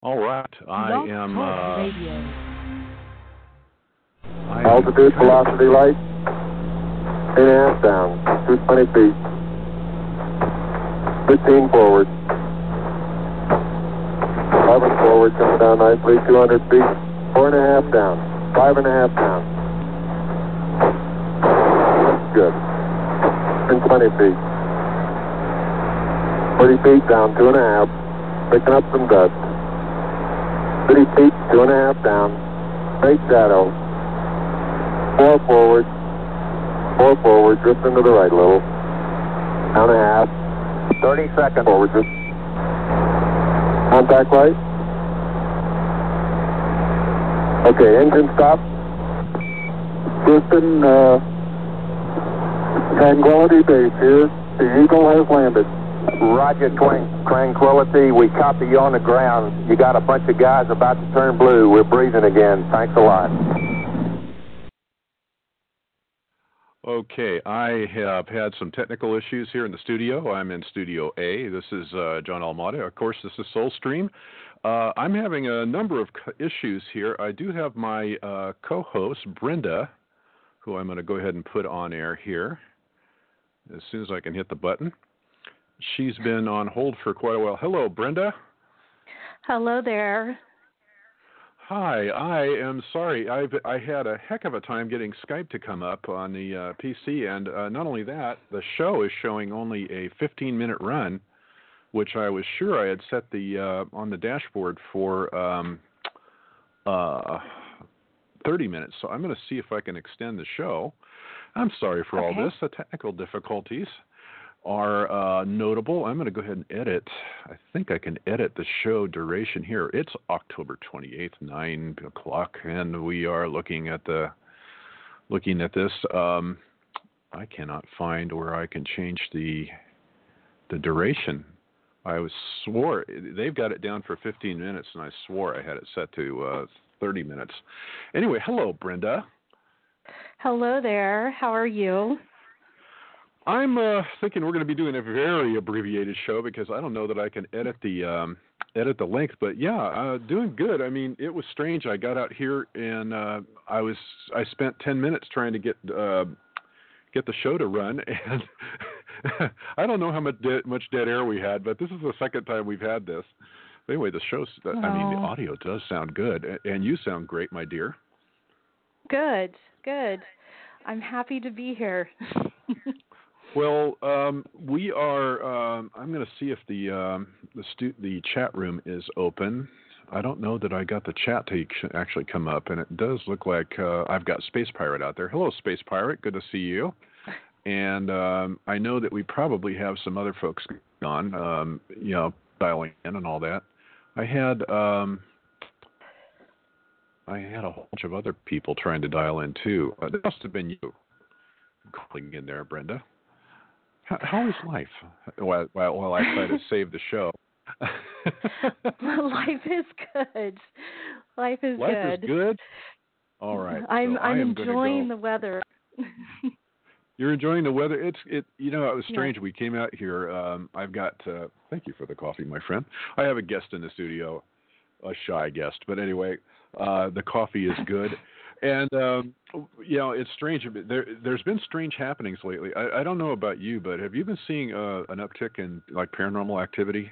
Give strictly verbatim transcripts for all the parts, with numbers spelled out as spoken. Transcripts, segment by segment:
All right, I Blog am. Talk Uh, Radio. I am Altitude, kind of- velocity, light. Eight and a half down. two hundred twenty feet. fifteen forward. eleven forward, coming down nicely. two hundred feet. Four and a half down. Five and a half down. Good. one hundred twenty feet. forty feet down, two and a half. Picking up some dust. thirty feet, two and a half down. Straight shadow. Four forward. Four forward, drift into the right a little. Down a half. thirty seconds. Forward, drift. Contact light. Okay, engine stop. Houston, uh, Tranquility Base here. The Eagle has landed. Roger, Twan- Tranquility. We copy you on the ground. You got a bunch of guys about to turn blue. We're breathing again. Thanks a lot. Okay, I have had some technical issues here in the studio. I'm in Studio A. This is uh, John Almada. Of course, this is Soulstream. Uh, I'm having a number of c- issues here. I do have my uh, co-host, Brenda, who I'm going to go ahead and put on air here as soon as I can hit the button. She's been on hold for quite a while. Hello, Brenda. Hello there. Hi, I am sorry. I've I had a heck of a time getting Skype to come up on the uh, P C, and uh, not only that, the show is showing only a fifteen minute run, which I was sure I had set the uh, on the dashboard for um, uh, thirty minutes. So I'm going to see if I can extend the show. I'm sorry for all Okay. this. The technical difficulties are uh, notable. I'm going to go ahead and edit. I think I can edit the show duration here. It's October twenty-eighth, nine o'clock, and we are looking at the looking at this. Um, I cannot find where I can change the the duration. I was swore they've got it down for fifteen minutes, and I swore I had it set to uh, thirty minutes. Anyway, hello, Brenda. Hello there. How are you? I'm uh, thinking we're going to be doing a very abbreviated show because I don't know that I can edit the um, edit the length. But yeah, uh, doing good. I mean, it was strange. I got out here and uh, I was I spent ten minutes trying to get uh, get the show to run, and I don't know how much de- much dead air we had, but this is the second time we've had this. But anyway, the show's I mean the Oh. audio does sound good, a- and you sound great, my dear. Good, good. I'm happy to be here. Well, um, we are. Um, I'm going to see if the um, the, stu- the chat room is open. I don't know that I got the chat to actually come up, and it does look like uh, I've got Space Pirate out there. Hello, Space Pirate. Good to see you. And um, I know that we probably have some other folks on, um, you know, dialing in and all that. I had um, I had a whole bunch of other people trying to dial in too. Uh, that must have been you calling in there, Brenda. How, how is life? While, while, while I try to save the show. Life is good. Life is Life good. is good? All right. I'm so I'm I am gonna enjoying go. the weather. You're enjoying the weather. It's it. You know, it was Yeah. strange. We came out here. Um, I've got. Uh, thank you for the coffee, my friend. I have a guest in the studio, a shy guest, but anyway, uh, the coffee is good. And, um, you know, it's strange. There, there's been strange happenings lately. I, I don't know about you, but have you been seeing uh, an uptick in, like, paranormal activity?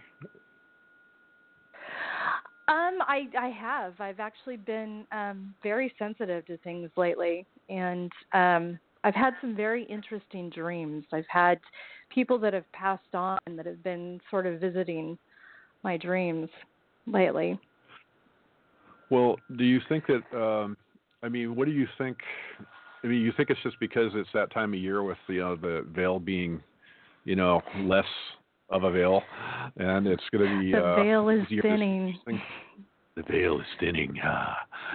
Um, I I have. I've actually been um, very sensitive to things lately, and um, I've had some very interesting dreams. I've had people that have passed on that have been sort of visiting my dreams lately. Well, do you think that, um, I mean, what do you think? I mean, you think it's just because it's that time of year with, you know, the veil being, you know, less of a veil, and it's going to be... The uh, veil is easier to see thinning. these things? The veil is thinning. Ah.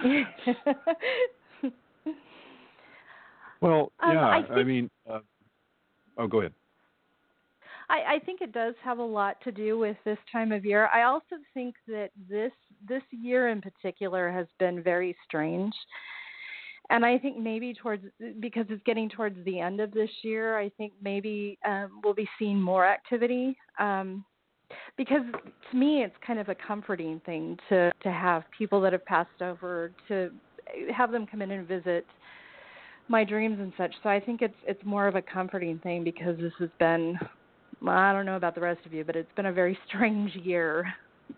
Well, Um, yeah, I I, think- mean... Uh, oh, go ahead. I, I think it does have a lot to do with this time of year. I also think that this this year in particular has been very strange. And I think maybe towards, because it's getting towards the end of this year, I think maybe um, we'll be seeing more activity. Um, because to me it's kind of a comforting thing to, to have people that have passed over, to have them come in and visit my dreams and such. So I think it's it's more of a comforting thing, because this has been, well, I don't know about the rest of you, but it's been a very strange year.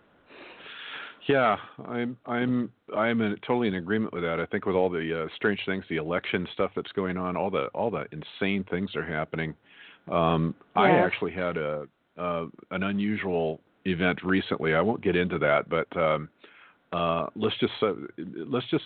Yeah, I'm I'm I'm in, totally in agreement with that. I think with all the uh, strange things, the election stuff that's going on, all the all the insane things are happening. Um, yeah. I actually had a uh, an unusual event recently. I won't get into that, but um, uh, let's just uh, let's just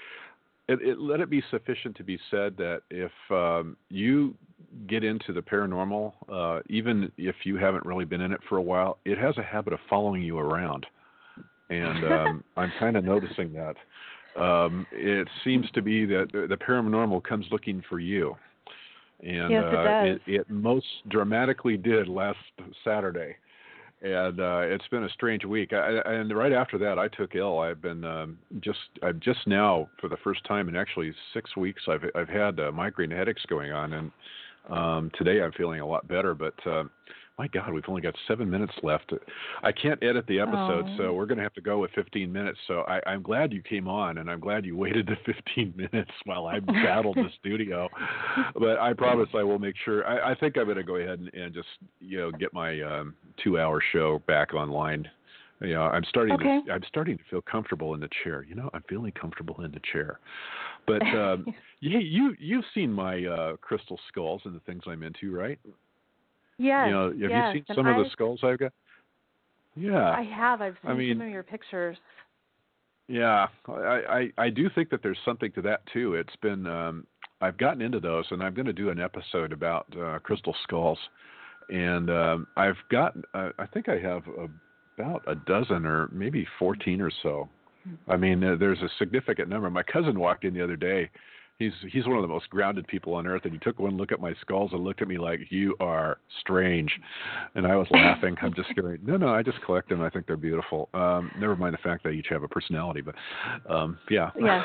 it, it, let it be sufficient to be said that if um, you get into the paranormal, uh, even if you haven't really been in it for a while, it has a habit of following you around. And um, I'm kind of noticing that. Um, it seems to be that the paranormal comes looking for you. And yes, it uh, does. It, it most dramatically did last Saturday. And uh, it's been a strange week. I, and right after that, I took ill. I've been um, just, I've just now, for the first time in actually six weeks, I've I've had uh, migraine headaches going on. And um, today I'm feeling a lot better. But uh, my God, we've only got seven minutes left. I can't edit the episode, oh. so we're going to have to go with fifteen minutes. So I, I'm glad you came on, and I'm glad you waited the fifteen minutes while I battled the studio. But I promise I will make sure. I, I think I'm going to go ahead and, and just, you know, get my um, two-hour show back online. You know, I'm starting. Okay. To, I'm starting to feel comfortable in the chair. You know, I'm feeling comfortable in the chair. But um, yeah, you you've seen my uh, crystal skulls and the things I'm into, right? Yes. You know, have yes. you seen and some I, of the skulls I've got? Yeah. I have. I've seen I mean, some of your pictures. Yeah, I, I, I do think that there's something to that too. It's been um, I've gotten into those, and I'm going to do an episode about uh, crystal skulls, and um, I've got uh, I think I have about a dozen or maybe fourteen or so. I mean, uh, there's a significant number. My cousin walked in the other day. He's he's one of the most grounded people on earth, and he took one look at my skulls and looked at me like, "You are strange," and I was laughing. I'm just going, "No, no, I just collect them. I think they're beautiful. Um, never mind the fact that they each have a personality, but um, yeah." Yeah.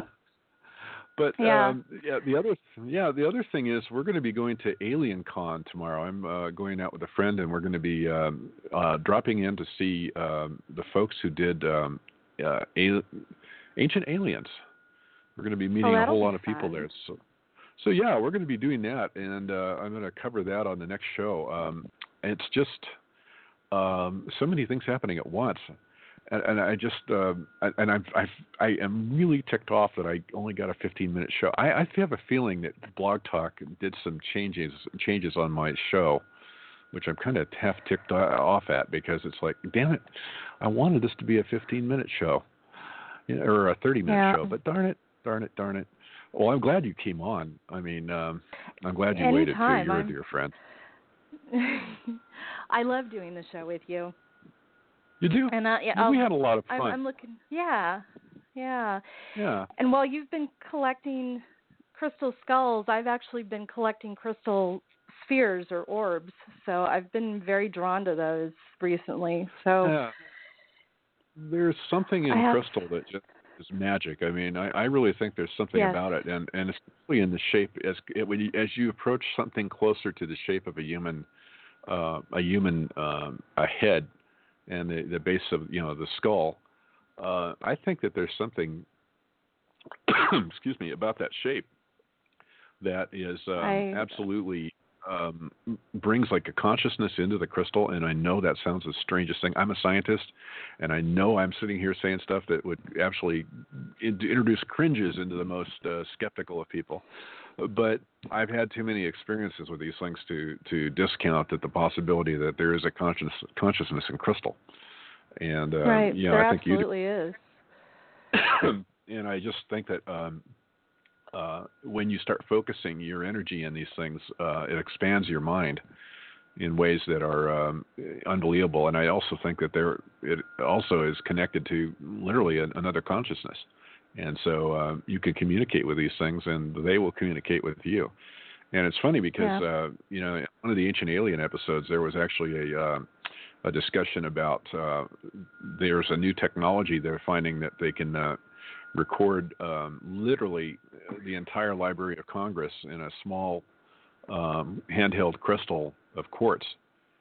But yeah. Um, yeah, the other yeah the other thing is we're going to be going to Alien Con tomorrow. I'm uh, going out with a friend, and we're going to be um, uh, dropping in to see um, the folks who did um, uh, A- Ancient Aliens. We're going to be meeting oh, a whole lot of fun. people there. So, so yeah, we're going to be doing that, and uh, I'm going to cover that on the next show. Um, it's just um, so many things happening at once, and, and I just uh, and I've, I've I am really ticked off that I only got a fifteen minute show. I, I have a feeling that Blog Talk did some changes changes on my show, which I'm kind of half ticked off at, because it's like, damn it, I wanted this to be a fifteen minute show, or a thirty minute yeah. show, but darn it. Darn it, darn it. Well, I'm glad you came on. I mean, um, I'm glad you Anytime. waited too. You're I'm... a dear friend. I love doing the show with you. You do? And uh, yeah, we I'll, had a lot of fun. I'm, I'm looking, yeah, yeah. Yeah. And while you've been collecting crystal skulls, I've actually been collecting crystal spheres or orbs. So I've been very drawn to those recently. So yeah. There's something in have... crystal that just is magic. I mean, I, I really think there's something yes. about it, and, and especially in the shape as it, when you, as you approach something closer to the shape of a human, uh, a human um, a head, and the, the base of you know the skull. Uh, I think that there's something, excuse me, about that shape that is um, I... absolutely um, brings like a consciousness into the crystal. And I know that sounds the strangest thing. I'm a scientist, and I know I'm sitting here saying stuff that would actually in- introduce cringes into the most uh, skeptical of people. But I've had too many experiences with these things to, to discount that the possibility that there is a conscious, consciousness in crystal. And uh, right, you know, there I think absolutely you is. And I just think that um, uh, when you start focusing your energy in these things, uh, it expands your mind in ways that are um, unbelievable. And I also think that there it also is connected to literally an, another consciousness. And so uh, you can communicate with these things, and they will communicate with you. And it's funny because, yeah. uh, you know, in one of the Ancient Alien episodes, there was actually a, uh, a discussion about uh, there's a new technology they're finding that they can uh, record um, literally the entire Library of Congress in a small um, handheld crystal of quartz.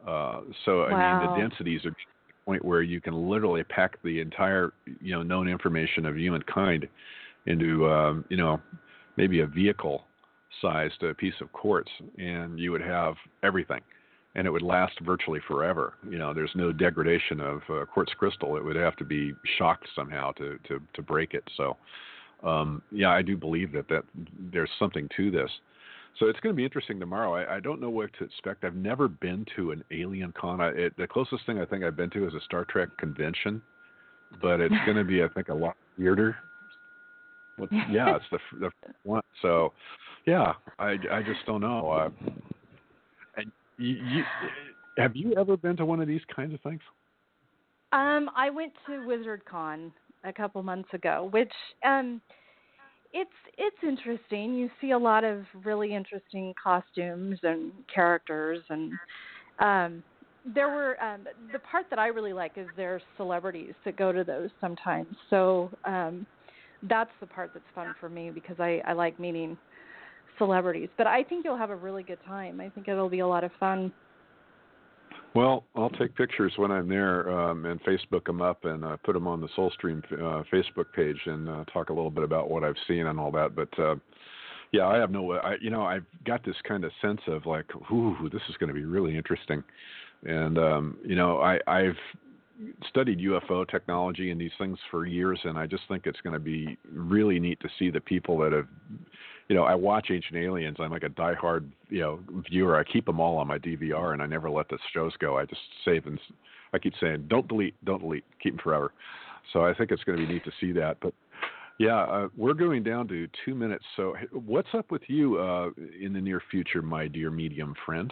Uh, so, Wow. I mean, the densities are to the point where you can literally pack the entire, you know, known information of humankind into, um, you know, maybe a vehicle-sized uh, piece of quartz, and you would have everything, and it would last virtually forever. You know, there's no degradation of uh, quartz crystal. It would have to be shocked somehow to to, to break it. So, um, yeah, I do believe that, that there's something to this. So it's going to be interesting tomorrow. I, I don't know what to expect. I've never been to an alien con. I, it, the closest thing I think I've been to is a Star Trek convention, but it's going to be, I think, a lot weirder. Well, yeah, it's the the one. So, yeah, I, I just don't know. Uh, and you, you, have you ever been to one of these kinds of things? Um, I went to WizardCon a couple months ago, which um, it's it's interesting. You see a lot of really interesting costumes and characters, and um, there were um, the part that I really like is there's celebrities that go to those sometimes. So um, that's the part that's fun for me because I, I like meeting celebrities. But I think you'll have a really good time. I think it'll be a lot of fun. Well, I'll take pictures when I'm there um, and Facebook them up and uh, put them on the Soulstream uh, Facebook page and uh, talk a little bit about what I've seen and all that. But uh, yeah, I have no, I, you know, I've got this kind of sense of like, ooh, this is going to be really interesting. And um, you know, I, I've studied U F O technology and these things for years, and I just think it's going to be really neat to see the people that have. You know, I watch Ancient Aliens. I'm like a diehard, you know, viewer. I keep them all on my D V R, and I never let the shows go. I just save and I keep saying, "Don't delete, don't delete, keep them forever." So I think it's going to be neat to see that. But yeah, uh, we're going down to two minutes. So what's up with you uh, in the near future, my dear medium friend?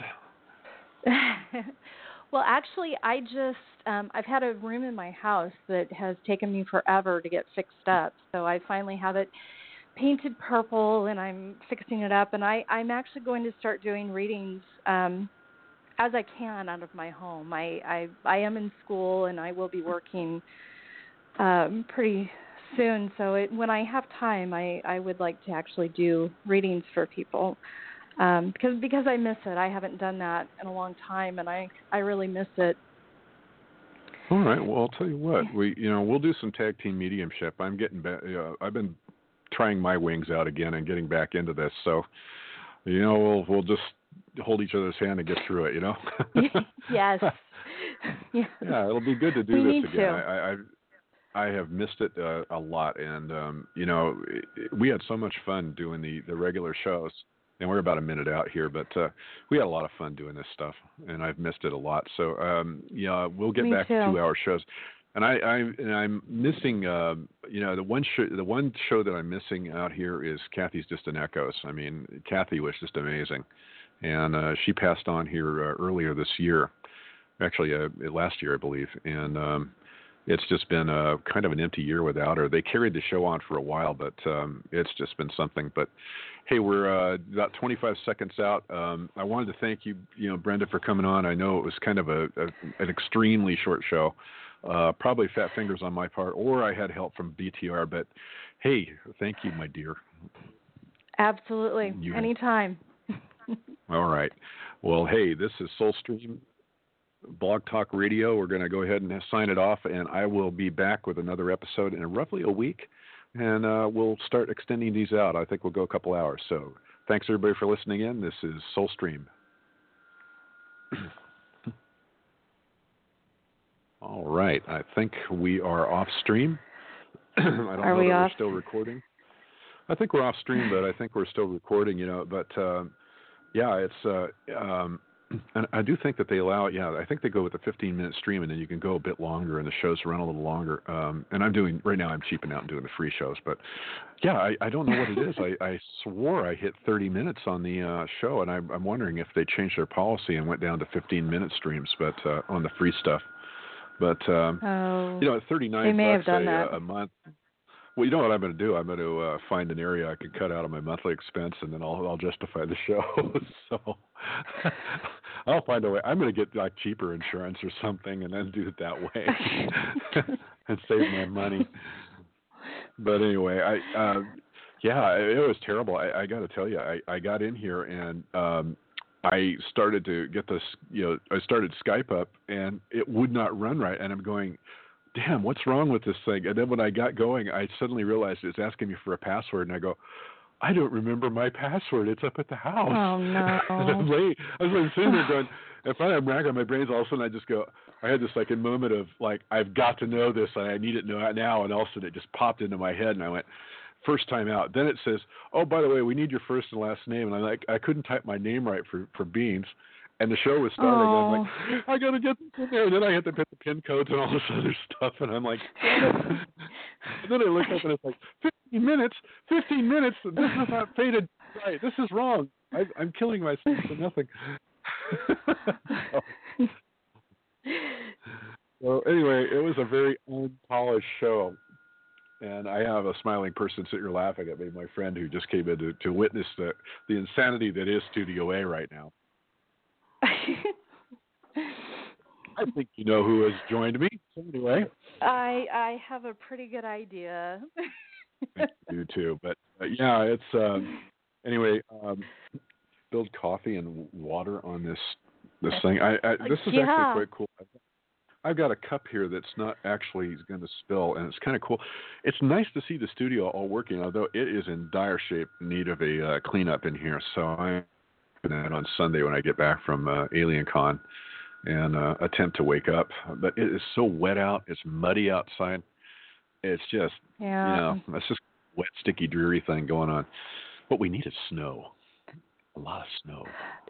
Well, actually, I just um, I've had a room in my house that has taken me forever to get fixed up. So I finally have it painted purple, and I'm fixing it up, and I, I'm actually going to start doing readings um, as I can out of my home. I, I I am in school, and I will be working um, pretty soon, so it, when I have time, I, I would like to actually do readings for people um, because because I miss it. I haven't done that in a long time, and I, I really miss it. All right. Well, I'll tell you what. We you know we'll do some tag team mediumship. I'm getting back. Uh, I've been trying my wings out again and getting back into this. So, you know, we'll we'll just hold each other's hand and get through it, you know? Yes. Yeah. Yeah, it'll be good to do we this need again. To. I, I I have missed it uh, a lot, and um, you know, it, we had so much fun doing the, the regular shows, and we're about a minute out here, but uh, we had a lot of fun doing this stuff, and I've missed it a lot. So, um, yeah, we'll get Me back too. to two-hour shows. And I, I and I'm missing, uh, you know, the one show, the one show that I'm missing out here is Kathy's Distant Echoes. I mean, Kathy was just amazing, and uh, she passed on here uh, earlier this year, actually uh, last year, I believe. And um, it's just been a kind of an empty year without her. They carried the show on for a while, but um, it's just been something. But hey, we're uh, about twenty-five seconds out. Um, I wanted to thank you, you know, Brenda, for coming on. I know it was kind of a, a an extremely short show. Uh, probably fat fingers on my part, or I had help from B T R, but hey, thank you, my dear. Absolutely. You, anytime. All right. Well, hey, this is Soulstream Blog Talk Radio. We're going to go ahead and sign it off, and I will be back with another episode in roughly a week, and uh, we'll start extending these out. I think we'll go a couple hours. So thanks, everybody, for listening in. This is Soulstream. All right. I think we are off stream. I don't are know we that off? we're still recording. I think we're off stream, but I think we're still recording, you know. But, uh, yeah, it's uh, – um, and I do think that they allow – yeah, I think they go with a fifteen-minute stream, and then you can go a bit longer, and the shows run a little longer. Um, and I'm doing – right now I'm cheaping out and doing the free shows. But, yeah, I, I don't know what it is. I, I swore I hit thirty minutes on the uh, show, and I, I'm wondering if they changed their policy and went down to fifteen-minute streams but uh, on the free stuff. But, um, oh, you know, at thirty-nine may bucks have done a, that. a month. Well, you know what I'm going to do? I'm going to uh, find an area I can cut out of my monthly expense, and then I'll, I'll justify the show. So I'll find a way. I'm going to get like cheaper insurance or something, and then do it that way and save my money. But anyway, I uh, yeah, it, it was terrible. I, I got to tell you, I, I got in here and. Um, I started to get this, you know, I started Skype up and it would not run right. And I'm going, damn, what's wrong with this thing? And then when I got going, I suddenly realized it's asking me for a password. And I go, I don't remember my password. It's up at the house. Oh, no. And I'm late. I was like sitting there going, if I am racking my brains, all of a sudden I just go, I had this like a moment of like, I've got to know this and I need it now. And all of a sudden it just popped into my head and I went, first time out. Then it says, oh, by the way, we need your first and last name. And I'm like, I couldn't type my name right for, for Beans. And the show was starting. Oh. I'm like, I got to get this in there. And then I had to put the pin codes and all this other stuff. And I'm like, and then I looked up and it's like, fifteen minutes, fifteen minutes. This is not faded right. This is wrong. I, I'm killing myself for nothing. so, so anyway, it was a very unpolished show. And I have a smiling person sitting here laughing at me, my friend who just came in to, to witness the, the insanity that is Studio A right now. I think you know who has joined me. So anyway. I I have a pretty good idea. I do too. But uh, yeah, it's um, anyway, um, spilled coffee and water on this this thing. I, I this is yeah. actually quite cool. I've got a cup here that's not actually going to spill, and it's kind of cool. It's nice to see the studio all working, although it is in dire shape, need of a uh, cleanup in here. So I'm going to on Sunday when I get back from uh, AlienCon and uh, attempt to wake up. But it is so wet out. It's muddy outside. It's just, yeah. you know, it's just a wet, sticky, dreary thing going on. What we need is snow. A lot of snow.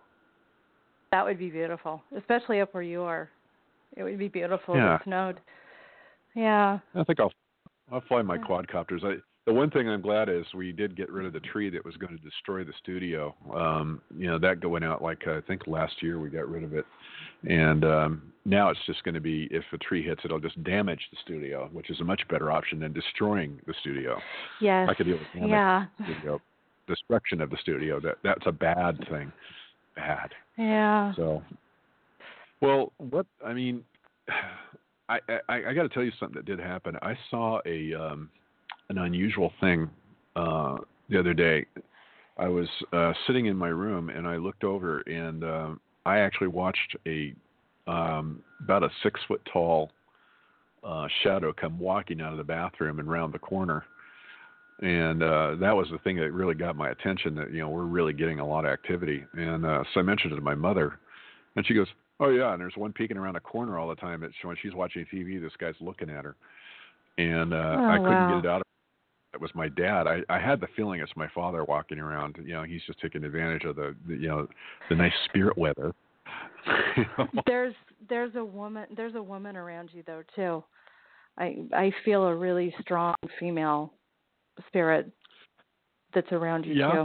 That would be beautiful, especially up where you are. It would be beautiful yeah. if it snowed. Yeah. I think I'll I'll fly my quadcopters. I, the one thing I'm glad is we did get rid of the tree that was going to destroy the studio. Um, you know, that going out like I think last year we got rid of it. And um, now it's just going to be if a tree hits it, it'll just damage the studio, which is a much better option than destroying the studio. Yes. I could deal with damage yeah. the studio. Destruction of the studio. That that's a bad thing. Bad. Yeah. So well, what I mean, I I, I got to tell you something that did happen. I saw a um, an unusual thing uh, the other day. I was uh, sitting in my room and I looked over and uh, I actually watched a um, about a six foot tall uh, shadow come walking out of the bathroom and round the corner. And uh, that was the thing that really got my attention. That you know we're really getting a lot of activity. And uh, so I mentioned it to my mother, and she goes, oh, yeah, and there's one peeking around a corner all the time. It's when she's watching T V, this guy's looking at her. And uh, oh, I couldn't wow. get it out of her. It was my dad. I, I had the feeling it's my father walking around. You know, he's just taking advantage of the, the you know, the nice spirit weather. you know? There's there's a woman there's a woman around you though too. I I feel a really strong female spirit that's around you yeah. too.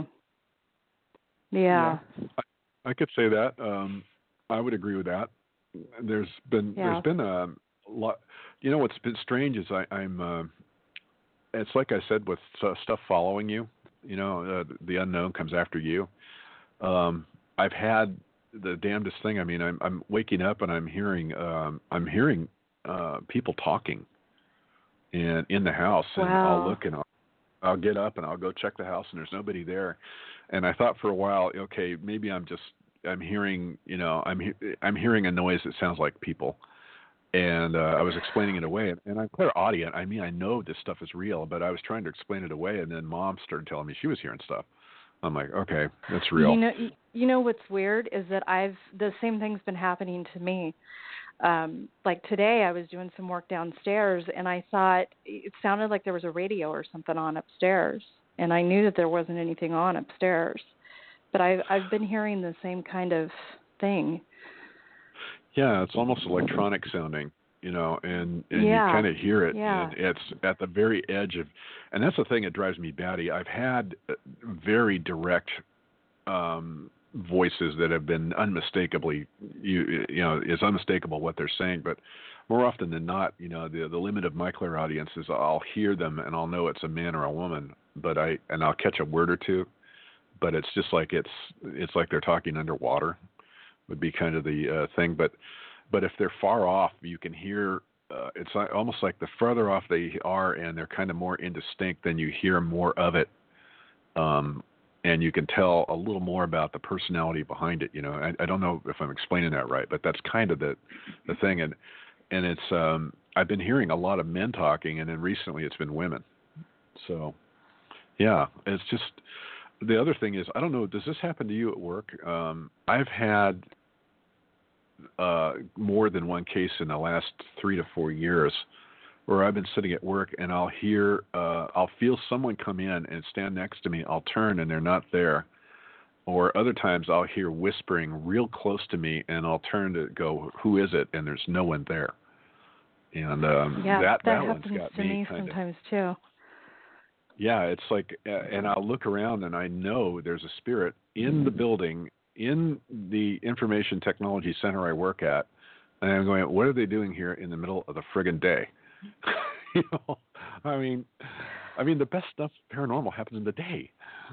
Yeah. yeah. I, I could say that. Um, I would agree with that. There's been yeah. there's been a lot. You know what's been strange is I, I'm. Uh, it's like I said with uh, stuff following you. You know, uh, the unknown comes after you. Um, I've had the damnedest thing. I mean, I'm I'm waking up and I'm hearing um, I'm hearing uh, people talking, and in the house, and wow. I'll look and I'll, I'll get up and I'll go check the house and there's nobody there. And I thought for a while, okay, maybe I'm just I'm hearing, you know, I'm he- I'm hearing a noise that sounds like people, and uh, I was explaining it away. And, and I'm clairaudient. I mean, I know this stuff is real, but I was trying to explain it away, and then Mom started telling me she was hearing stuff. I'm like, okay, that's real. You know, you know what's weird is that I've the same thing's been happening to me. Um, like today, I was doing some work downstairs, and I thought it sounded like there was a radio or something on upstairs, and I knew that there wasn't anything on upstairs. But I've I've been hearing the same kind of thing. Yeah, it's almost electronic sounding, you know, and, and yeah. you kind of hear it, yeah. and it's at the very edge of, and that's the thing that drives me batty. I've had very direct um, voices that have been unmistakably, you you know, it's unmistakable what they're saying, but more often than not, you know, the the limit of my clairaudience is I'll hear them and I'll know it's a man or a woman, but I and I'll catch a word or two. But it's just like it's it's like they're talking underwater, would be kind of the uh, thing. But but if they're far off, you can hear. Uh, it's like, almost like the further off they are, and they're kind of more indistinct, then you hear more of it. Um, and you can tell a little more about the personality behind it. You know, I, I don't know if I'm explaining that right, but that's kind of the the thing. And and it's um, I've been hearing a lot of men talking, and then recently it's been women. So yeah, it's just the other thing is I don't know. Does this happen to you at work? Um, I've had uh, more than one case in the last three to four years where I've been sitting at work and I'll hear, uh, I'll feel someone come in and stand next to me. I'll turn and they're not there. Or other times I'll hear whispering real close to me and I'll turn to go, who is it? And there's no one there. And um, yeah, that, that, that one's happens got to me me kind sometimes too. Yeah, it's like, uh, and I'll look around and I know there's a spirit in the building, in the information technology center I work at. And I'm going, what are they doing here in the middle of the friggin' day? you know, I mean, I mean, the best stuff paranormal happens in the day.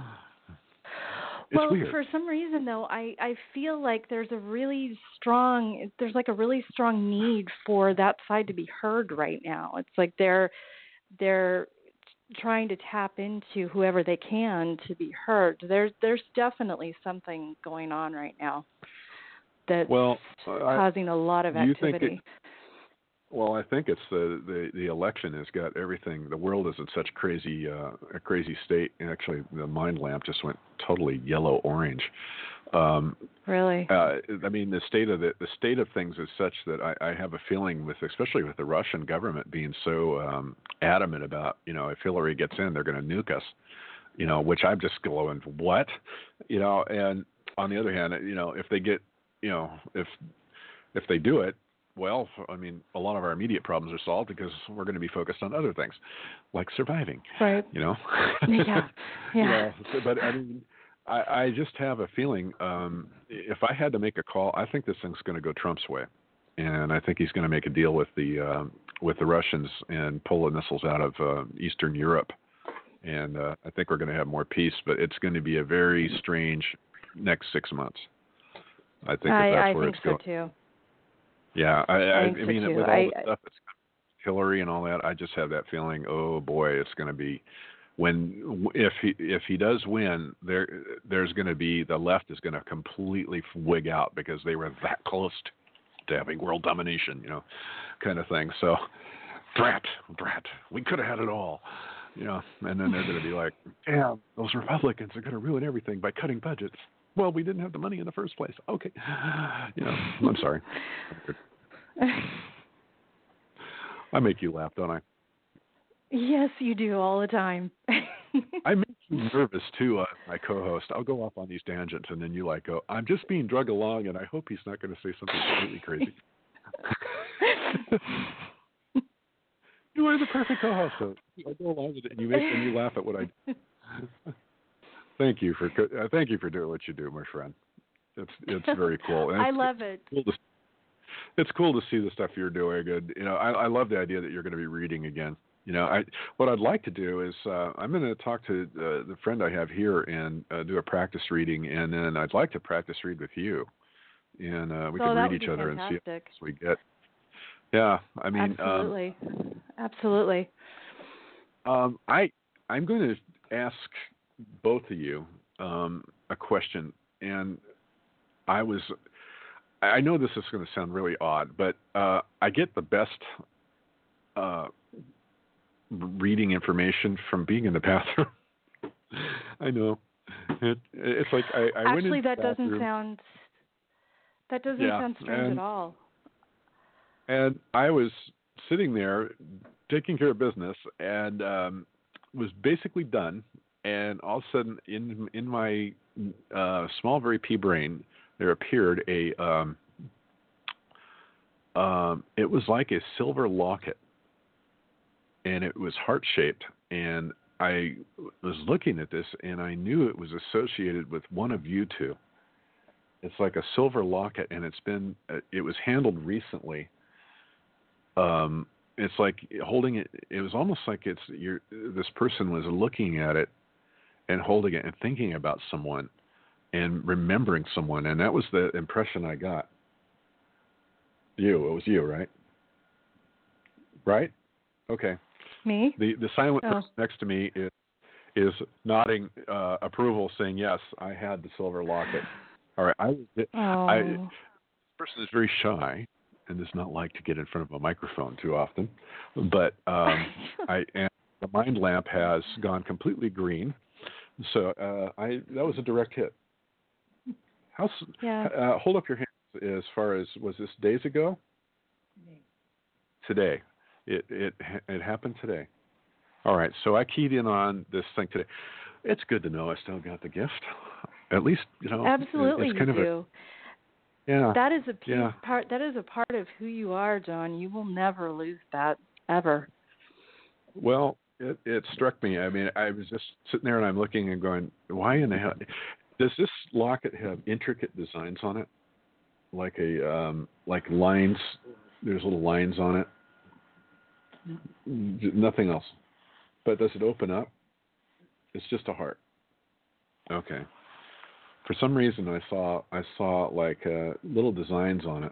It's well, weird. For some reason though, I, I feel like there's a really strong, there's like a really strong need for that side to be heard right now. It's like they're, they're trying to tap into whoever they can to be heard. There's, there's definitely something going on right now that's well, causing I, a lot of activity. Well, I think it's the, the, the election has got everything. The world is in such crazy uh, a crazy state. And actually, the mind lamp just went totally yellow orange. Um, really? Uh, I mean, the state of the, the state of things is such that I, I have a feeling with, especially with the Russian government being so um, adamant about, you know, if Hillary gets in, they're going to nuke us. You know, which I'm just going, what? You know, and on the other hand, you know, if they get, you know, if if they do it. Well, I mean, a lot of our immediate problems are solved because we're going to be focused on other things, like surviving. Right. You know. Yeah. Yeah. You know, so, but I mean, I, I just have a feeling. Um, if I had to make a call, I think this thing's going to go Trump's way, and I think he's going to make a deal with the um, with the Russians and pull the missiles out of uh, Eastern Europe, and uh, I think we're going to have more peace. But it's going to be a very strange next six months. I think that I, that's I where think it's so going. too. Yeah, I, I, I, I think mean, so too. with all I, the stuff that's Hillary and all that, I just have that feeling. Oh boy, it's going to be when if he if he does win, there there's going to be the left is going to completely wig out because they were that close to having world domination, you know, kind of thing. So, drat, drat, we could have had it all, you know. And then they're going to be like, damn, those Republicans are going to ruin everything by cutting budgets. Well, we didn't have the money in the first place. Okay. You know, I'm sorry. I make you laugh, don't I? Yes, you do all the time. I make you nervous, too, uh, my co-host. I'll go off on these tangents, and then you like go, I'm just being drug along, and I hope he's not going to say something completely crazy. You are the perfect co-host. So I go along with it, and you make and you laugh at what I do. Thank you for uh, thank you for doing what you do, my friend. It's it's very cool. And I it's, love it. It's cool, to, it's cool to see the stuff you're doing. And you know, I, I love the idea that you're going to be reading again. You know, I what I'd like to do is uh, I'm going to talk to uh, the friend I have here and uh, do a practice reading, and then I'd like to practice read with you, and uh, we oh, can that read would each be other fantastic. and see what we get. Yeah, I mean, absolutely, um, absolutely. Um, I I'm going to ask both of you um, a question, and I was I know this is going to sound really odd, but uh, I get the best uh, reading information from being in the bathroom. I know it, it's like I, I actually went in that the doesn't bathroom, sound that doesn't yeah, sound strange and, at all. And I was sitting there taking care of business and um, was basically done. And all of a sudden, in in my uh, small, very pea brain, there appeared a. Um, um, it was like a silver locket, and it was heart shaped. And I was looking at this, and I knew it was associated with one of you two. It's like a silver locket, and it's been. It was handled recently. Um, it's like holding it. It was almost like it's you're, this person was looking at it and holding it and thinking about someone and remembering someone, and that was the impression I got. You, it was you, right? Right? Okay. Me? The the silent oh. person next to me is is nodding uh, approval, saying yes. I had the silver locket. All right, I was. I this person is very shy and does not like to get in front of a microphone too often, but um, I and the mind lamp has gone completely green. So uh, I that was a direct hit. How? Yeah. Uh, hold up your hands. As far as was this days ago? Today. It it it happened today. All right. So I keyed in on this thing today. It's good to know I still got the gift. At least you know. Absolutely, it's kind you of do. A, yeah. That is a piece, yeah. part. That is a part of who you are, John. You will never lose that ever. Well, it it struck me. I mean, I was just sitting there and I'm looking and going, why in the hell does this locket have intricate designs on it? Like a um, like lines. There's little lines on it. Nothing else. But does it open up? It's just a heart. Okay. For some reason, I saw I saw like uh, little designs on it.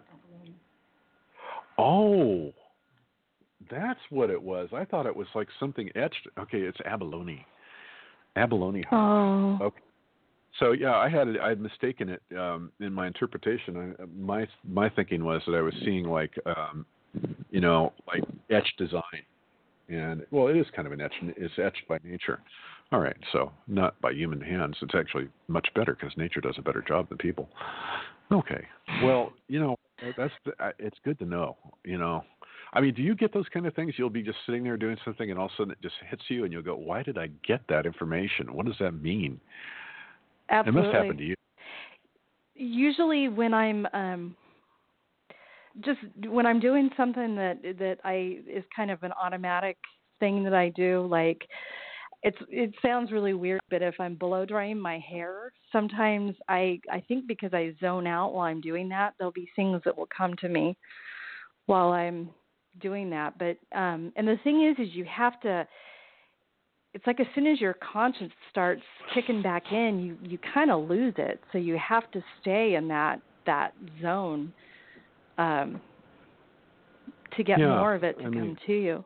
Oh, that's what it was. I thought it was like something etched. Okay, it's abalone. Abalone heart. Oh. Okay. So yeah, I had I had mistaken it um, in my interpretation. I, my my thinking was that I was seeing like um, you know like etched design, and well, it is kind of an etched. It's etched by nature. All right, so not by human hands. It's actually much better because nature does a better job than people. Okay, well, you know that's the, it's good to know. You know, I mean, do you get those kind of things? You'll be just sitting there doing something, and all of a sudden it just hits you, and you'll go, "Why did I get that information? What does that mean?" Absolutely. It must happen to you. Usually when I'm um, just when I'm doing something that that I is kind of an automatic thing that I do, like it's it sounds really weird, but if I'm blow drying my hair, sometimes I I think because I zone out while I'm doing that, there'll be things that will come to me while I'm doing that. But um, and the thing is, is you have to. It's like as soon as your conscience starts kicking back in, you, you kind of lose it. So you have to stay in that that zone um, to get yeah, more of it to I come mean, to you.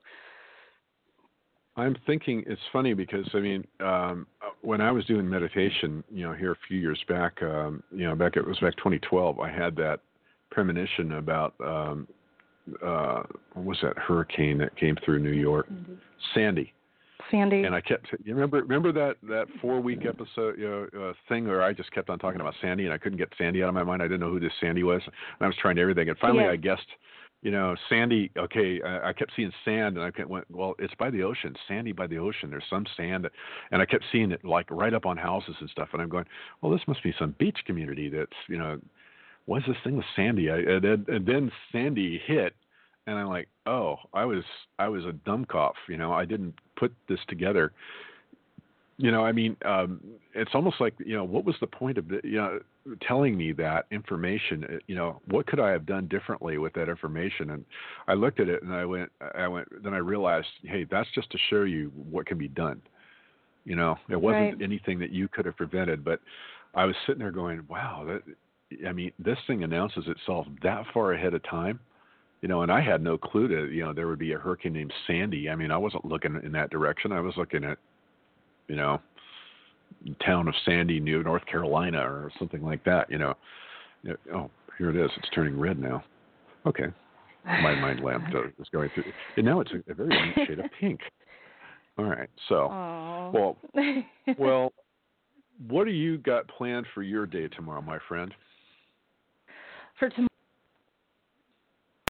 I'm thinking it's funny because I mean, um, when I was doing meditation, you know, here a few years back, um, you know, back it was back twenty twelve, I had that premonition about um, uh, what was that hurricane that came through New York, Sandy. Sandy. Sandy. And I kept, you remember, remember that, that four week episode, you know, uh, thing where I just kept on talking about Sandy and I couldn't get Sandy out of my mind. I didn't know who this Sandy was. And I was trying everything. And finally yeah. I guessed, you know, Sandy, okay, I, I kept seeing sand and I kept, went, well, it's by the ocean, Sandy by the ocean. There's some sand. That, and I kept seeing it like right up on houses and stuff. And I'm going, well, this must be some beach community that's, you know, what's this thing with Sandy? I, and, then, and then Sandy hit. And I'm like, oh, I was I was a dumb cough, you know. I didn't put this together, you know. I mean, um, it's almost like, you know, what was the point of the, you know, telling me that information? You know, what could I have done differently with that information? And I looked at it and I went, I went. Then I realized, hey, that's just to show you what can be done. You know, it wasn't right. anything that you could have prevented. But I was sitting there going, wow, that, I mean, this thing announces itself that far ahead of time. You know, and I had no clue that, you know, there would be a hurricane named Sandy. I mean, I wasn't looking in that direction. I was looking at, you know, the town of Sandy, New North Carolina or something like that, you know. Oh, here it is. It's turning red now. Okay. My mind lamp is going through. And now it's a, a very neat shade of pink. All right. So, Aww. well, well, what do you got planned for your day tomorrow, my friend? For tomorrow,